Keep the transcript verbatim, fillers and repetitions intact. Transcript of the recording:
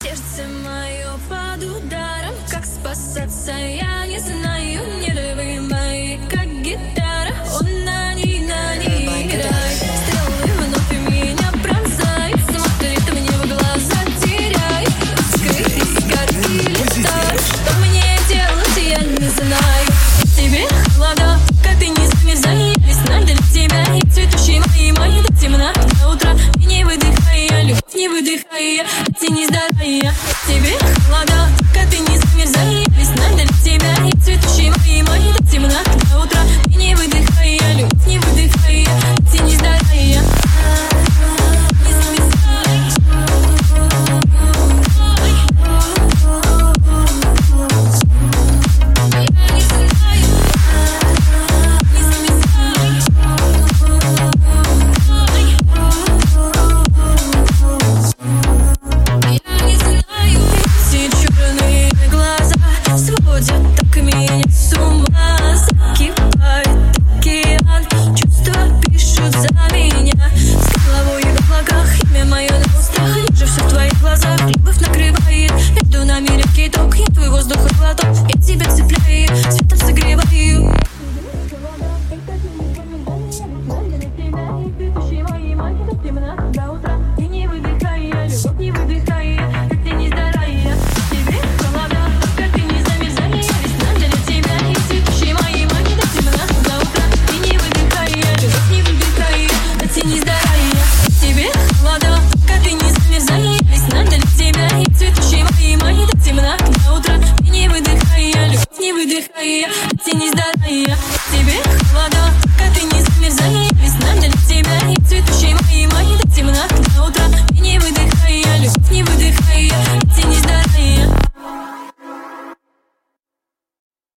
Сердце мое под ударом, как спасаться я не знаю. Нервы мои, как гитара, он на ней, на ней играет. Стрелы вновь меня пронзает, смотрит мне в глаза, теряет. Искры из карты летают, что мне делать, я не знаю. Тебе холода, как ты не замерзай, весна для тебя и цветущие мои, мои до темна, до утра. И не выдыхая, любовь не выдыхая, ты не здоровая. Тебе холода, как ты не замерзай, весна для тебя и цветущие мои, мои до темна, до утра. И не выдыхая, любовь не выдыхая, ты не здоровая. Не замерзай. Любовь накрывает, между нами редкий ток, я твой воздух и глоток, я тебя цепляю, цветом